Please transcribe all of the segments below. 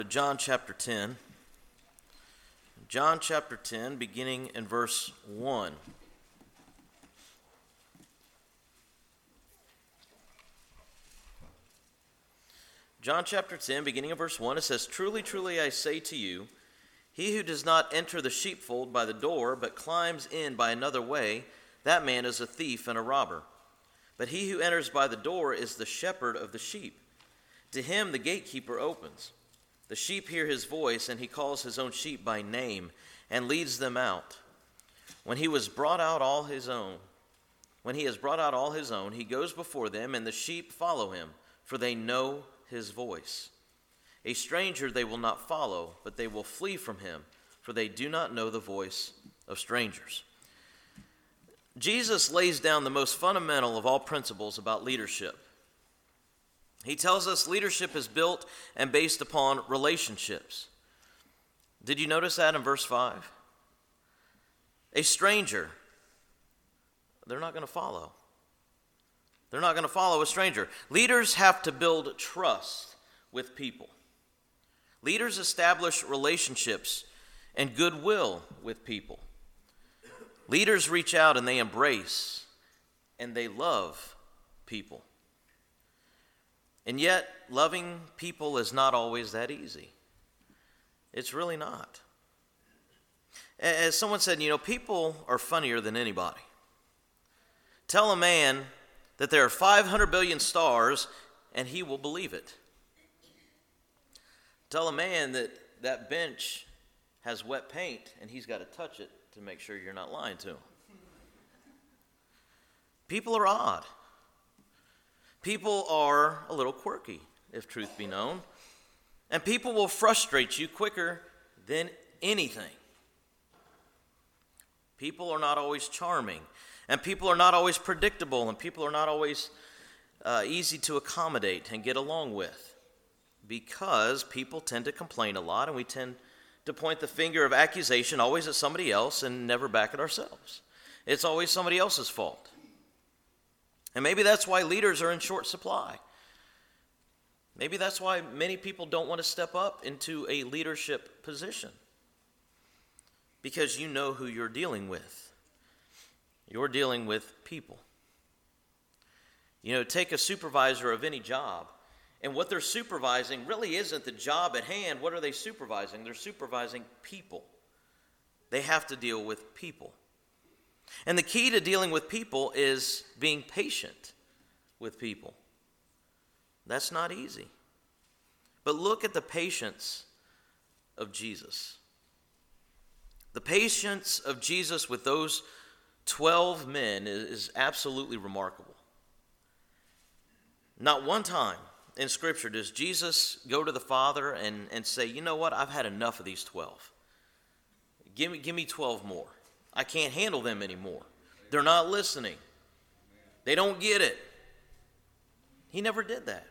John chapter 10. John chapter 10, beginning in verse 1. John chapter 10, beginning in verse 1, it says, "Truly, truly, I say to you, he who does not enter the sheepfold by the door, but climbs in by another way, that man is a thief and a robber. But he who enters by the door is the shepherd of the sheep. To him the gatekeeper opens. The sheep hear his voice, and he calls his own sheep by name and leads them out. When he has brought out all his own, he goes before them, and the sheep follow him, for they know his voice. A stranger they will not follow, but they will flee from him, for they do not know the voice of strangers." Jesus lays down the most fundamental of all principles about leadership. He tells us leadership is built and based upon relationships. Did you notice that in verse 5? A stranger, they're not going to follow. They're not going to follow a stranger. Leaders have to build trust with people. Leaders establish relationships and goodwill with people. Leaders reach out and they embrace and they love people. And yet, loving people is not always that easy. It's really not. As someone said, people are funnier than anybody. Tell a man that there are 500 billion stars and he will believe it. Tell a man that that bench has wet paint and he's got to touch it to make sure you're not lying to him. People are odd. People are a little quirky, if truth be known. And people will frustrate you quicker than anything. People are not always charming. And people are not always predictable. And people are not always easy to accommodate and get along with. Because people tend to complain a lot, and we tend to point the finger of accusation always at somebody else and never back at ourselves. It's always somebody else's fault. And maybe that's why leaders are in short supply. Maybe that's why many people don't want to step up into a leadership position. Because you know who you're dealing with. You're dealing with people. Take a supervisor of any job, and what they're supervising really isn't the job at hand. What are they supervising? They're supervising people. They have to deal with people. And the key to dealing with people is being patient with people. That's not easy. But look at the patience of Jesus. The patience of Jesus with those 12 men is absolutely remarkable. Not one time in Scripture does Jesus go to the Father and say, "You know what, I've had enough of these 12. Give me 12 more. I can't handle them anymore. They're not listening. They don't get it." He never did that.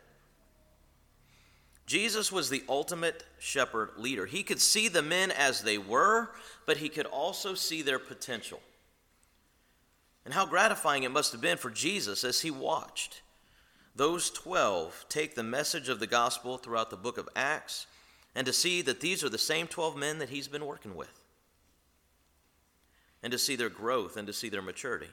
Jesus was the ultimate shepherd leader. He could see the men as they were, but he could also see their potential. And how gratifying it must have been for Jesus as he watched those 12 take the message of the gospel throughout the book of Acts, and to see that these are the same 12 men that he's been working with. And to see their growth and to see their maturity.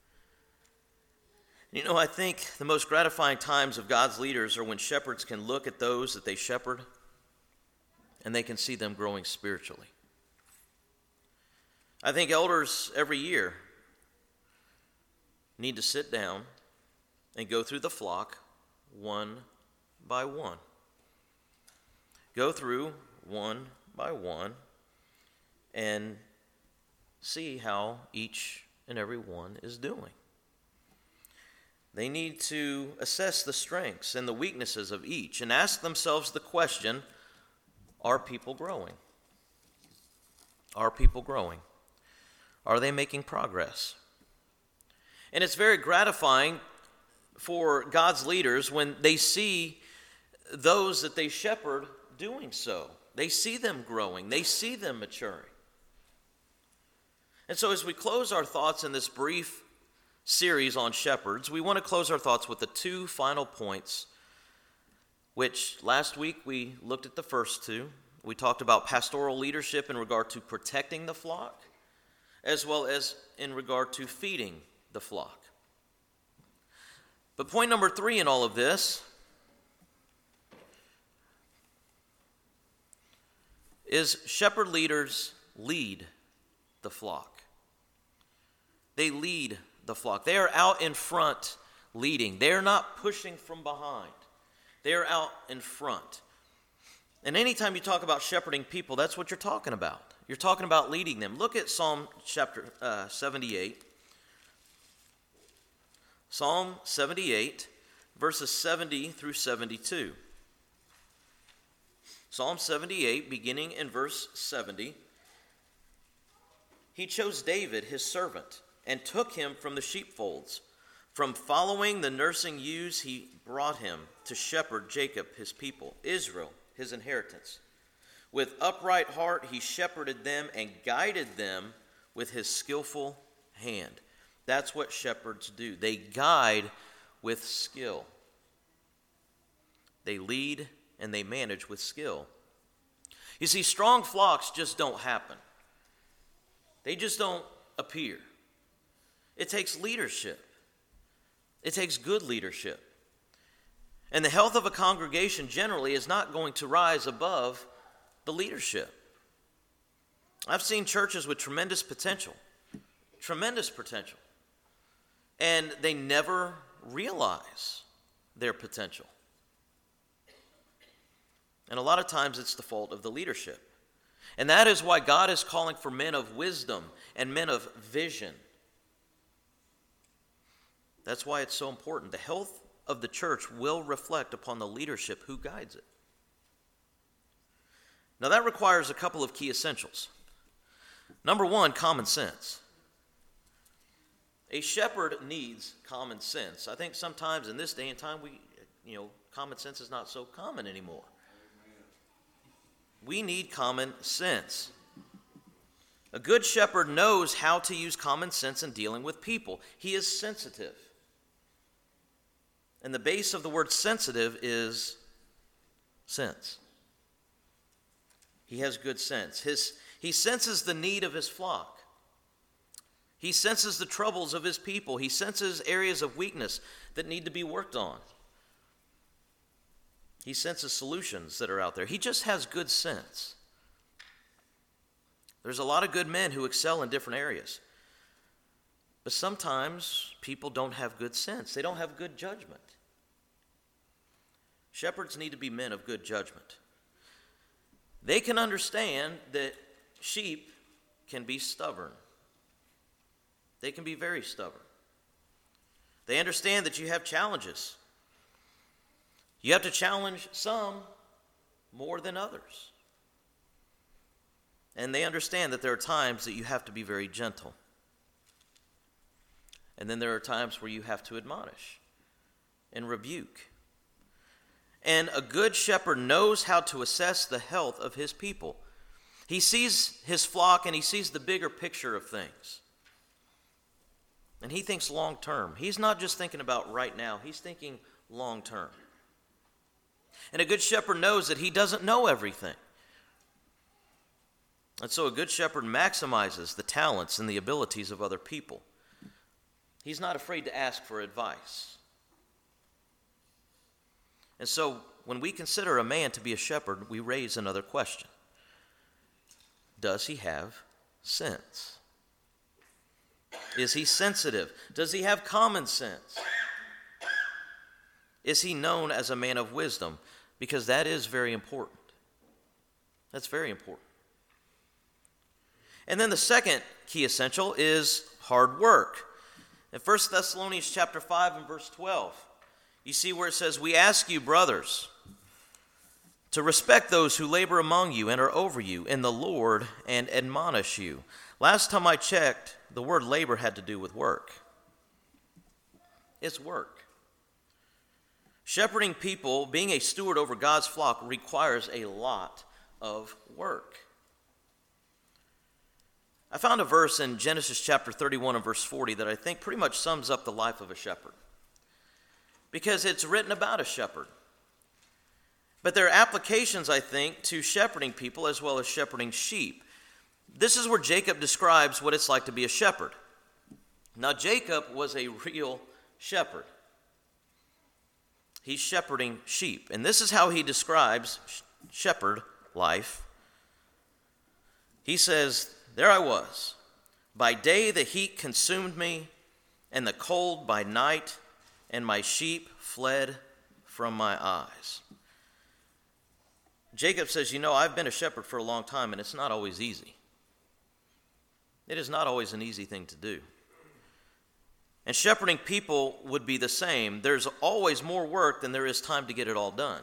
I think the most gratifying times of God's leaders are when shepherds can look at those that they shepherd and they can see them growing spiritually. I think elders every year need to sit down and go through the flock one by one. Go through one by one and see how each and every one is doing. They need to assess the strengths and the weaknesses of each and ask themselves the question, are people growing? Are people growing? Are they making progress? And it's very gratifying for God's leaders when they see those that they shepherd doing so. They see them growing. They see them maturing. And so as we close our thoughts in this brief series on shepherds, we want to close our thoughts with the two final points which last week we looked at the first two. We talked about pastoral leadership in regard to protecting the flock, as well as in regard to feeding the flock. But point number 3 in all of this is shepherd leaders lead the flock. They lead the flock. They are out in front leading. They are not pushing from behind. They are out in front. And anytime you talk about shepherding people, that's what you're talking about. You're talking about leading them. Look at Psalm chapter 78. Psalm 78, verses 70 through 72. Psalm 78, beginning in verse 70. He chose David, his servant, and took him from the sheepfolds. From following the nursing ewes, he brought him to shepherd Jacob, his people, Israel, his inheritance. With upright heart, he shepherded them and guided them with his skillful hand. That's what shepherds do. They guide with skill. They lead and they manage with skill. You see, strong flocks just don't happen. They just don't appear. It takes leadership. It takes good leadership. And the health of a congregation generally is not going to rise above the leadership. I've seen churches with tremendous potential, and they never realize their potential. And a lot of times it's the fault of the leadership. And that is why God is calling for men of wisdom and men of vision. That's why it's so important. The health of the church will reflect upon the leadership who guides it. Now that requires a couple of key essentials. Number 1, common sense. A shepherd needs common sense. I think sometimes in this day and time, common sense is not so common anymore. We need common sense. A good shepherd knows how to use common sense in dealing with people. He is sensitive. And the base of the word sensitive is sense. He has good sense. He senses the need of his flock. He senses the troubles of his people. He senses areas of weakness that need to be worked on. He senses solutions that are out there. He just has good sense. There's a lot of good men who excel in different areas. But sometimes people don't have good sense. They don't have good judgment. Shepherds need to be men of good judgment. They can understand that sheep can be stubborn. They can be very stubborn. They understand that you have challenges. You have to challenge some more than others. And they understand that there are times that you have to be very gentle. And then there are times where you have to admonish and rebuke. And a good shepherd knows how to assess the health of his people. He sees his flock and he sees the bigger picture of things. And he thinks long term. He's not just thinking about right now, he's thinking long term. And a good shepherd knows that he doesn't know everything. And so a good shepherd maximizes the talents and the abilities of other people. He's not afraid to ask for advice. And so when we consider a man to be a shepherd, we raise another question. Does he have sense? Is he sensitive? Does he have common sense? Is he known as a man of wisdom? Because that is very important. That's very important. And then the second key essential is hard work. In 1 Thessalonians chapter 5 and verse 12, you see where it says, "We ask you, brothers, to respect those who labor among you and are over you in the Lord and admonish you." Last time I checked, the word labor had to do with work. It's work. Shepherding people, being a steward over God's flock, requires a lot of work. I found a verse in Genesis chapter 31 and verse 40 that I think pretty much sums up the life of a shepherd, because it's written about a shepherd. But there are applications, I think, to shepherding people as well as shepherding sheep. This is where Jacob describes what it's like to be a shepherd. Now, Jacob was a real shepherd. He's shepherding sheep. And this is how he describes shepherd life. He says, "There I was. By day the heat consumed me, and the cold by night, and my sheep fled from my eyes." Jacob says, I've been a shepherd for a long time, and it's not always easy. It is not always an easy thing to do. And shepherding people would be the same. There's always more work than there is time to get it all done.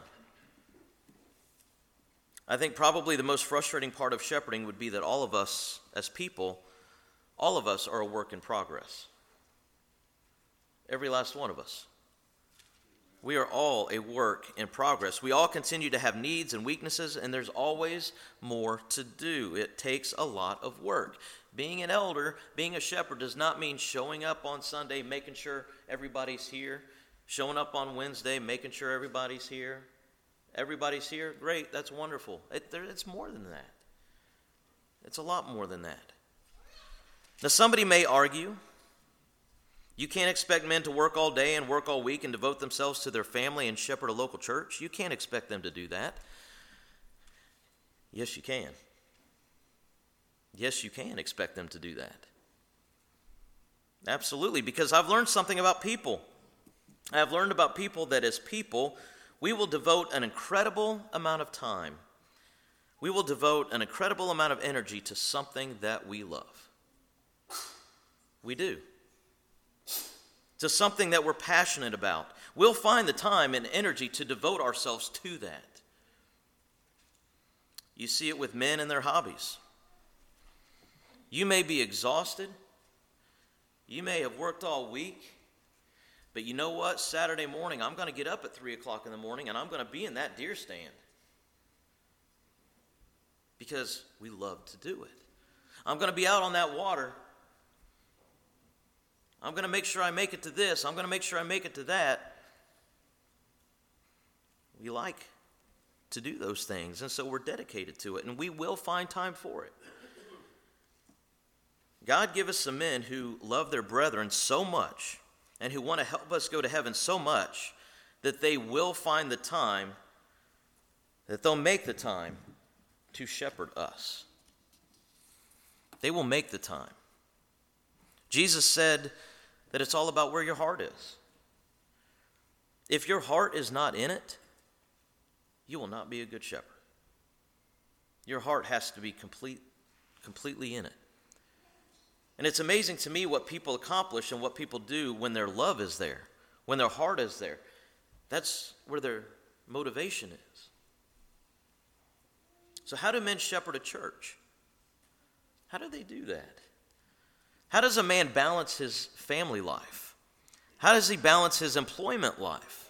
I think probably the most frustrating part of shepherding would be that all of us as people, all of us are a work in progress. Every last one of us. We are all a work in progress. We all continue to have needs and weaknesses, and there's always more to do. It takes a lot of work. Being an elder, being a shepherd, does not mean showing up on Sunday, making sure everybody's here, showing up on Wednesday, making sure everybody's here. Everybody's here? Great, that's wonderful. It's more than that. It's a lot more than that. Now, somebody may argue, you can't expect men to work all day and work all week and devote themselves to their family and shepherd a local church. You can't expect them to do that. Yes, you can. Yes, you can expect them to do that. Absolutely, because I've learned something about people. I've learned about people that as people, we will devote an incredible amount of time. We will devote an incredible amount of energy to something that we love. We do. To something that we're passionate about. We'll find the time and energy to devote ourselves to that. You see it with men and their hobbies. You may be exhausted. You may have worked all week. But you know what? Saturday morning, I'm going to get up at 3 o'clock in the morning and I'm going to be in that deer stand. Because we love to do it. I'm going to be out on that water. I'm going to make sure I make it to this. I'm going to make sure I make it to that. We like to do those things, and so we're dedicated to it, and we will find time for it. God give us some men who love their brethren so much and who want to help us go to heaven so much that they will find the time, that they'll make the time to shepherd us. They will make the time. Jesus said that it's all about where your heart is. If your heart is not in it, you will not be a good shepherd. Your heart has to be completely in it. And it's amazing to me what people accomplish and what people do when their love is there, when their heart is there. That's where their motivation is. So how do men shepherd a church? How do they do that? How does a man balance his family life? How does he balance his employment life?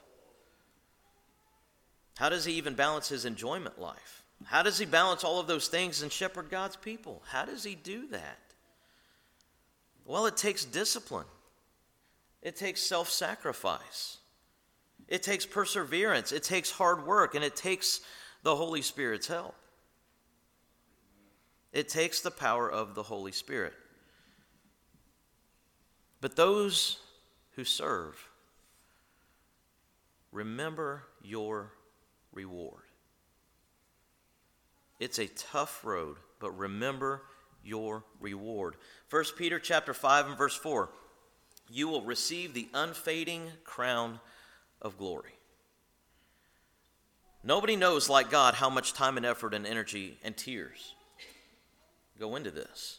How does he even balance his enjoyment life? How does he balance all of those things and shepherd God's people? How does he do that? Well, it takes discipline. It takes self-sacrifice. It takes perseverance. It takes hard work, and it takes the Holy Spirit's help. It takes the power of the Holy Spirit. But those who serve, remember your reward. It's a tough road, but remember your reward. 1 Peter chapter 5 and verse 4, you will receive the unfading crown of glory. Nobody knows like God how much time and effort and energy and tears go into this.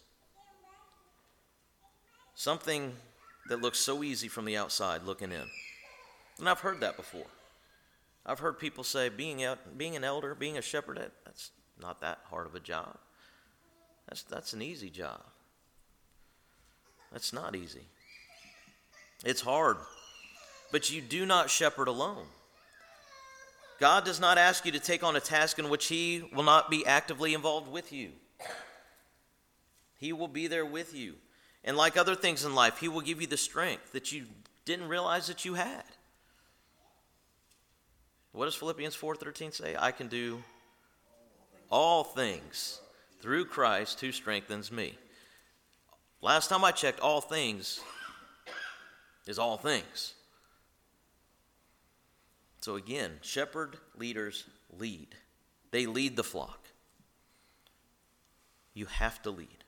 Something that looks so easy from the outside looking in. And I've heard that before. I've heard people say being an elder, being a shepherd, that's not that hard of a job. That's an easy job. That's not easy. It's hard. But you do not shepherd alone. God does not ask you to take on a task in which He will not be actively involved with you. He will be there with you. And like other things in life, He will give you the strength that you didn't realize that you had. What does Philippians 4:13 say? I can do all things through Christ who strengthens me. Last time I checked, all things is all things. So again, shepherd leaders lead. They lead the flock. You have to lead.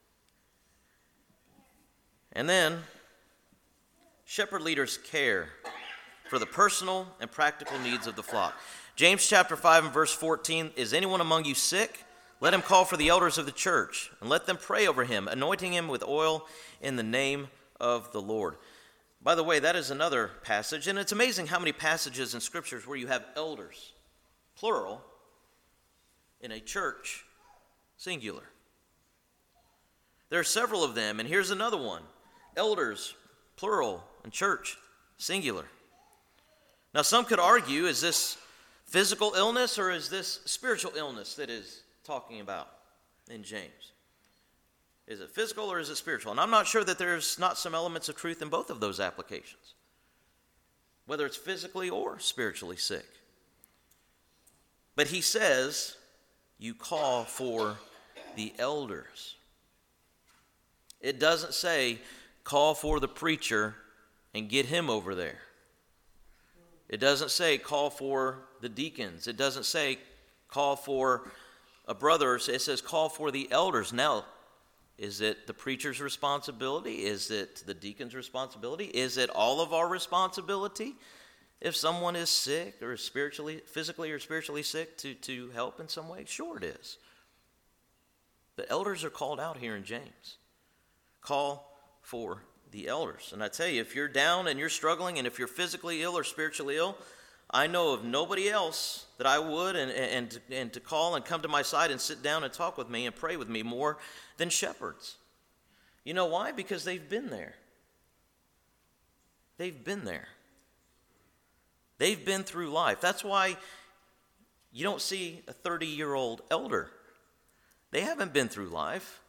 And then, shepherd leaders care for the personal and practical needs of the flock. James chapter 5 and verse 14, is anyone among you sick? Let him call for the elders of the church, and let them pray over him, anointing him with oil in the name of the Lord. By the way, that is another passage, and it's amazing how many passages in scriptures where you have elders, plural, in a church, singular. There are several of them, and here's another one. Elders, plural, and church, singular. Now, some could argue, is this physical illness or is this spiritual illness that is talking about in James? Is it physical or is it spiritual? And I'm not sure that there's not some elements of truth in both of those applications, whether it's physically or spiritually sick. But he says, you call for the elders. It doesn't say, call for the preacher and get him over there. It doesn't say, call for the deacons. It doesn't say, call for a brother. It says, call for the elders. Now, is it the preacher's responsibility? Is it the deacon's responsibility? Is it all of our responsibility if someone is sick or physically or spiritually sick to help in some way? Sure it is. The elders are called out here in James. Call for the elders. And I tell you, if you're down and you're struggling, and if you're physically ill or spiritually ill, I know of nobody else that I would and to call and come to my side and sit down and talk with me and pray with me more than shepherds. You know why? Because they've been there. They've been there. They've been through life. That's why you don't see a 30-year-old elder. They haven't been through life.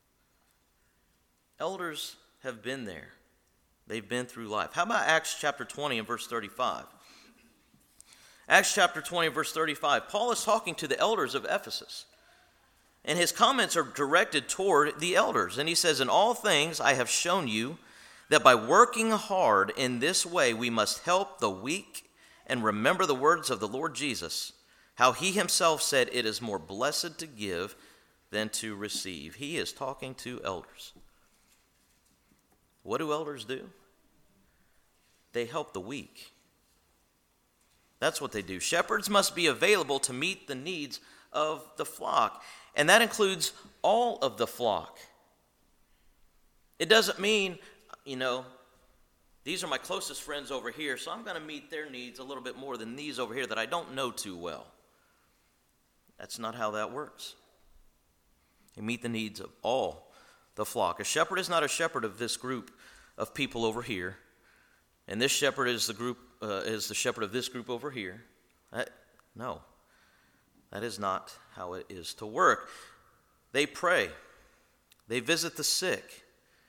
Elders have been there. They've been through life. How about Acts chapter 20 and verse 35? Acts chapter 20 verse 35. Paul is talking to the elders of Ephesus. And his comments are directed toward the elders. And he says, in all things I have shown you that by working hard in this way we must help the weak and remember the words of the Lord Jesus, how he himself said, it is more blessed to give than to receive. He is talking to elders. What do elders do? They help the weak. That's what they do. Shepherds must be available to meet the needs of the flock, and that includes all of the flock. It doesn't mean, these are my closest friends over here, so I'm going to meet their needs a little bit more than these over here that I don't know too well. That's not how that works. They meet the needs of all the flock. A shepherd is not a shepherd of this group of people over here, and this shepherd is the shepherd of this group over here. No, that is not how it is to work. They pray. They visit the sick.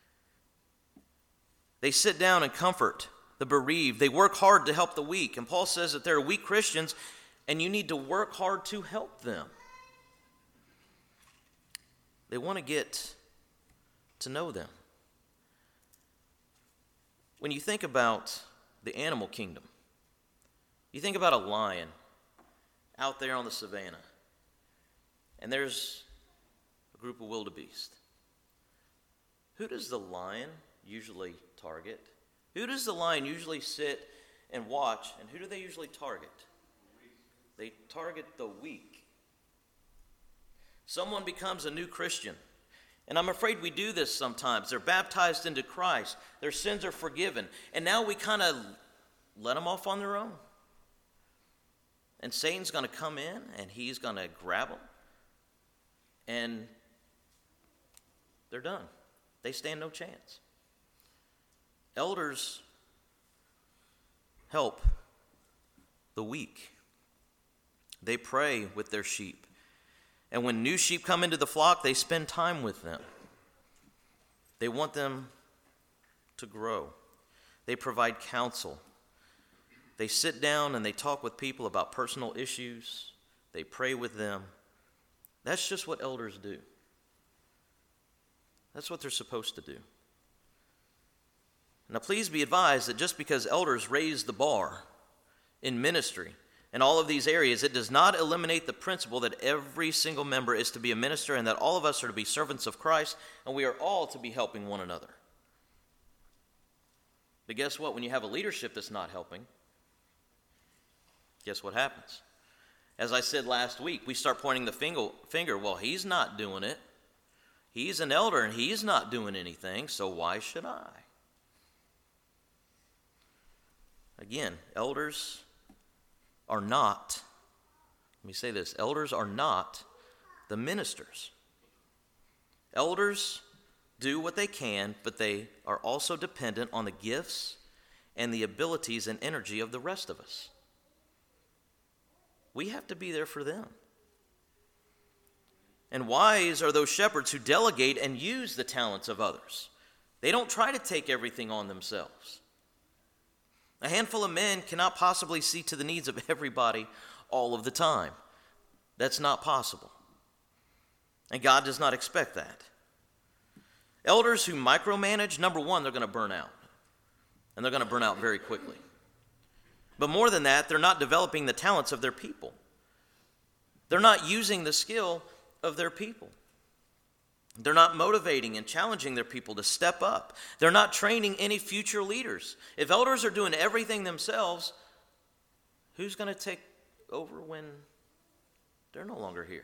They sit down and comfort the bereaved. They work hard to help the weak. And Paul says that there are weak Christians, and you need to work hard to help them. They want to get to know them. When you think about the animal kingdom, you think about a lion out there on the savannah, and there's a group of wildebeest. Who does the lion usually target? Who does the lion usually sit and watch, and who do they usually target? They target the weak. Someone becomes a new Christian. And I'm afraid we do this sometimes. They're baptized into Christ. Their sins are forgiven. And now we kind of let them off on their own. And Satan's going to come in and he's going to grab them. And they're done. They stand no chance. Elders help the weak. They pray with their sheep. And when new sheep come into the flock, they spend time with them. They want them to grow. They provide counsel. They sit down and they talk with people about personal issues. They pray with them. That's just what elders do. That's what they're supposed to do. Now, please be advised that just because elders raise the bar in ministry in all of these areas, it does not eliminate the principle that every single member is to be a minister and that all of us are to be servants of Christ and we are all to be helping one another. But guess what? When you have a leadership that's not helping, guess what happens? As I said last week, we start pointing the finger. Well, he's not doing it. He's an elder and he's not doing anything, so why should I? Again, elders are not, let me say this, elders are not the ministers. Elders do what they can, but they are also dependent on the gifts and the abilities and energy of the rest of us. We have to be there for them. And wise are those shepherds who delegate and use the talents of others. They don't try to take everything on themselves. A handful of men cannot possibly see to the needs of everybody all of the time. That's not possible. And God does not expect that. Elders who micromanage, number one, they're going to burn out. And they're going to burn out very quickly. But more than that, they're not developing the talents of their people. They're not using the skill of their people. They're not motivating and challenging their people to step up. They're not training any future leaders. If elders are doing everything themselves, who's going to take over when they're no longer here?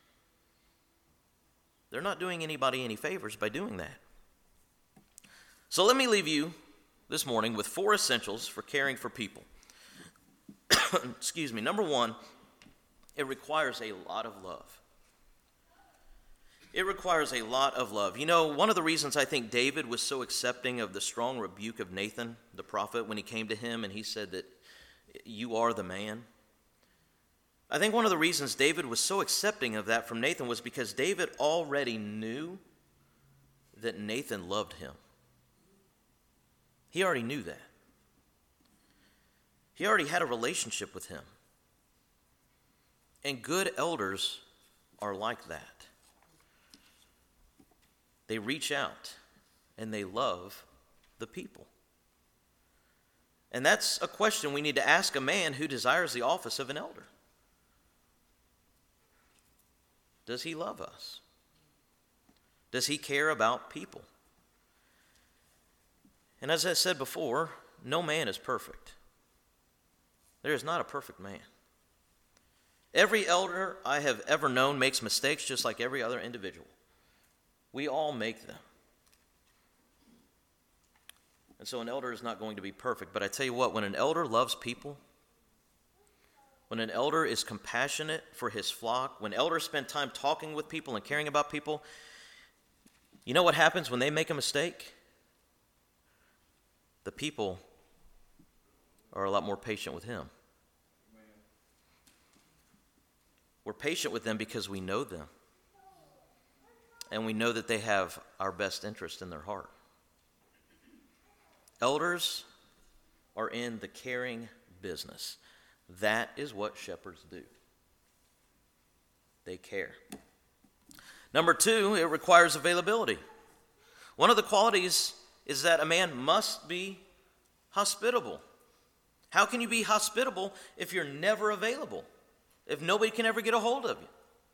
They're not doing anybody any favors by doing that. So let me leave you this morning with 4 essentials for caring for people. Excuse me. Number 1, it requires a lot of love. It requires a lot of love. You know, one of the reasons I think David was so accepting of the strong rebuke of Nathan, the prophet, when he came to him and he said that you are the man. I think one of the reasons David was so accepting of that from Nathan was because David already knew that Nathan loved him. He already knew that. He already had a relationship with him. And good elders are like that. They reach out and they love the people. And that's a question we need to ask a man who desires the office of an elder. Does he love us? Does he care about people? And as I said before, no man is perfect. There is not a perfect man. Every elder I have ever known makes mistakes just like every other individual. We all make them. And so an elder is not going to be perfect. But I tell you what, when an elder loves people, when an elder is compassionate for his flock, when elders spend time talking with people and caring about people, you know what happens when they make a mistake? The people are a lot more patient with him. We're patient with them because we know them. And we know that they have our best interest in their heart. Elders are in the caring business. That is what shepherds do. They care. Number 2, it requires availability. One of the qualities is that a man must be hospitable. How can you be hospitable if you're never available? If nobody can ever get a hold of you?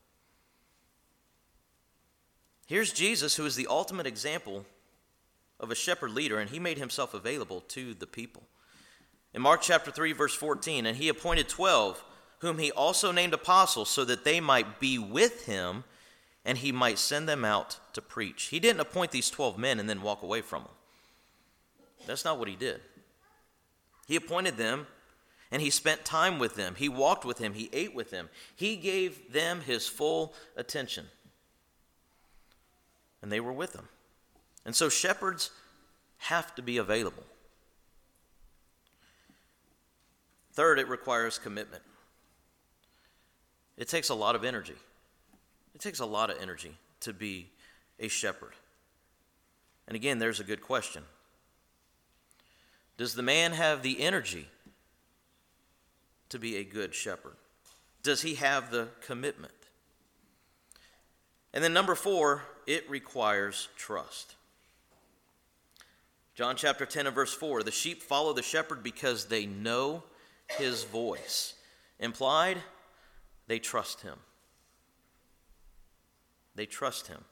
Here's Jesus, who is the ultimate example of a shepherd leader, and he made himself available to the people. In Mark chapter 3, verse 14, and he appointed 12, whom he also named apostles, so that they might be with him, and he might send them out to preach. He didn't appoint these 12 men and then walk away from them. That's not what he did. He appointed them, and he spent time with them. He walked with them. He ate with them. He gave them his full attention. And they were with him. And so shepherds have to be available. Third, it requires commitment. It takes a lot of energy. It takes a lot of energy to be a shepherd. And again, there's a good question. Does the man have the energy to be a good shepherd? Does he have the commitment? And then number 4, it requires trust. John chapter 10 and verse 4, the sheep follow the shepherd because they know his voice. Implied, they trust him. They trust him.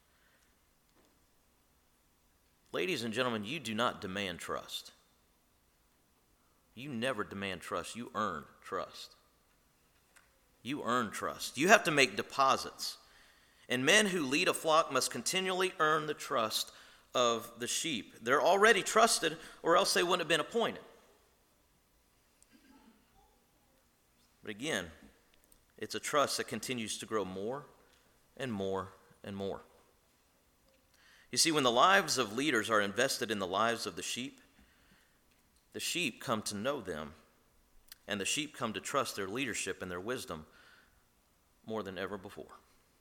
Ladies and gentlemen, you do not demand trust. You never demand trust. You earn trust. You earn trust. You have to make deposits. And men who lead a flock must continually earn the trust of the sheep. They're already trusted, or else they wouldn't have been appointed. But again, it's a trust that continues to grow more and more and more. You see, when the lives of leaders are invested in the lives of the sheep come to know them, and the sheep come to trust their leadership and their wisdom more than ever before.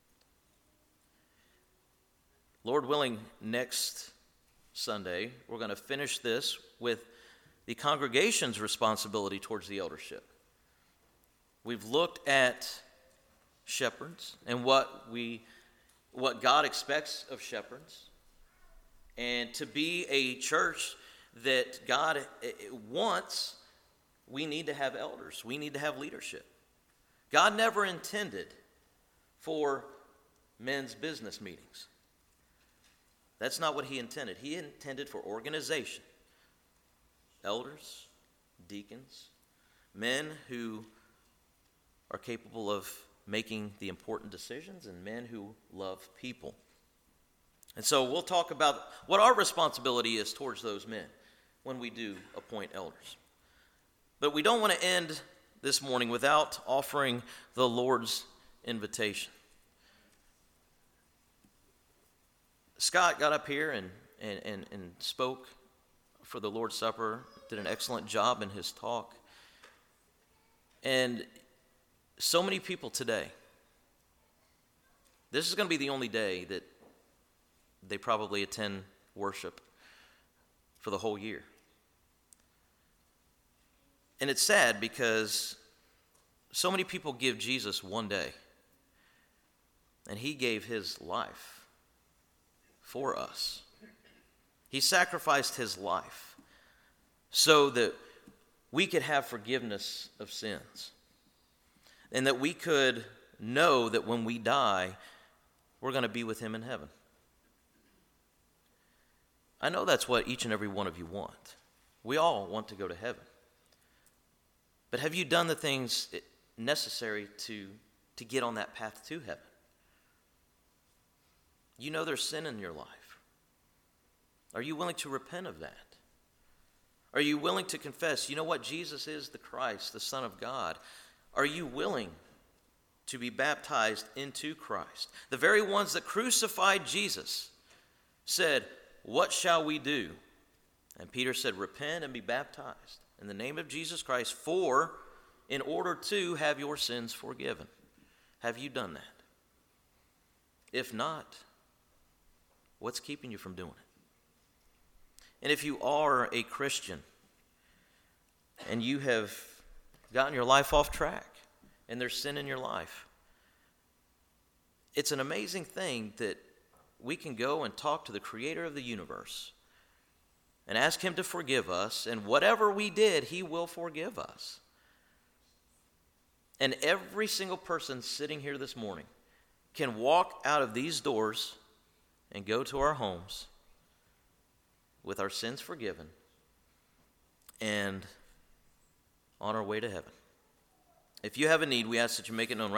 Lord willing, next Sunday, we're going to finish this with the congregation's responsibility towards the eldership. We've looked at shepherds and what God expects of shepherds. And to be a church that God wants, we need to have elders. We need to have leadership. God never intended for men's business meetings. That's not what he intended. He intended for organization. Elders, deacons, men who are capable of making the important decisions, and men who love people. And so we'll talk about what our responsibility is towards those men when we do appoint elders. But we don't want to end this morning without offering the Lord's invitation. Scott got up here and spoke for the Lord's Supper, did an excellent job in his talk. And so many people today, this is going to be the only day that they probably attend worship for the whole year. And it's sad because so many people give Jesus one day, and he gave his life for us. He sacrificed his life so that we could have forgiveness of sins, and that we could know that when we die, we're going to be with him in heaven. I know that's what each and every one of you want. We all want to go to heaven. But have you done the things necessary to get on that path to heaven? You know there's sin in your life. Are you willing to repent of that? Are you willing to confess, you know what, Jesus is the Christ, the Son of God? Are you willing to be baptized into Christ? The very ones that crucified Jesus said, what shall we do? And Peter said, repent and be baptized in the name of Jesus Christ, in order to have your sins forgiven. Have you done that? If not, what's keeping you from doing it? And if you are a Christian and you have gotten your life off track and there's sin in your life, it's an amazing thing that we can go and talk to the Creator of the universe and ask him to forgive us, and whatever we did, he will forgive us. And every single person sitting here this morning can walk out of these doors and go to our homes with our sins forgiven and on our way to heaven. If you have a need, we ask that you make it known right